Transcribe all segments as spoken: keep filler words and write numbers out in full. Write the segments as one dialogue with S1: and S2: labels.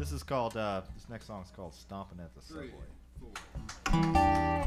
S1: This is called, uh, this next song is called Stomping at the Subway.
S2: Three, four.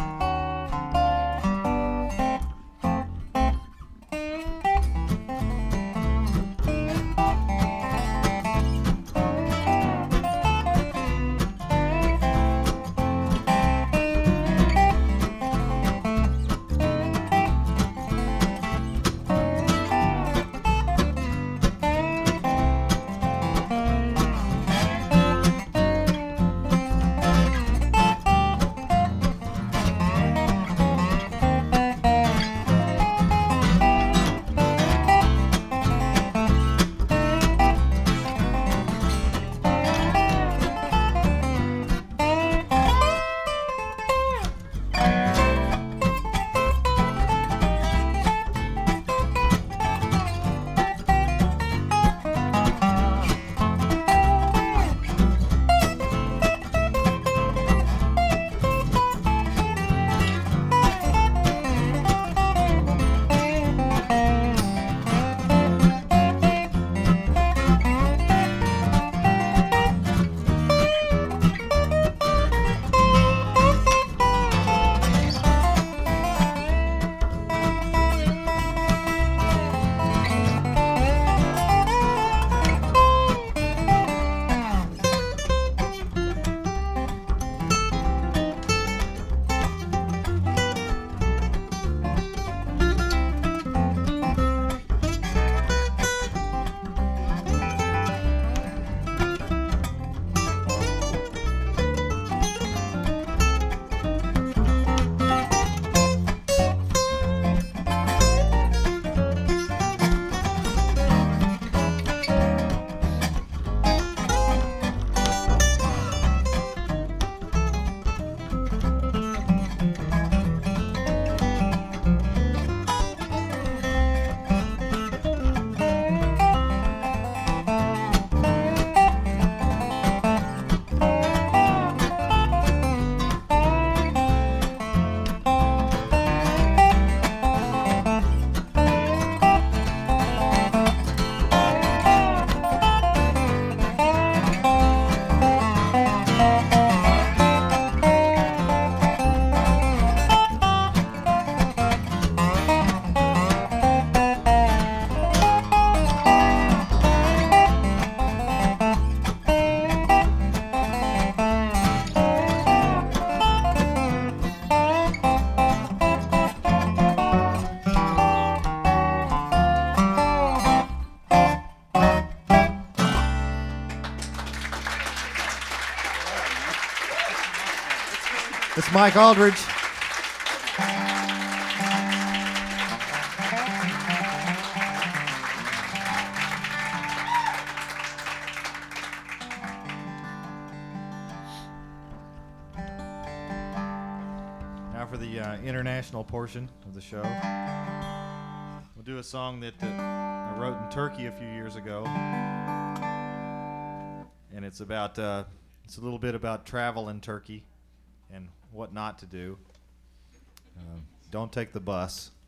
S1: It's Mike Aldridge. Now for the uh, international portion of the show. We'll do a song that uh, I wrote in Turkey a few years ago. And it's about, uh, it's a little bit about travel in Turkey and what not to do. Uh, don't take the bus.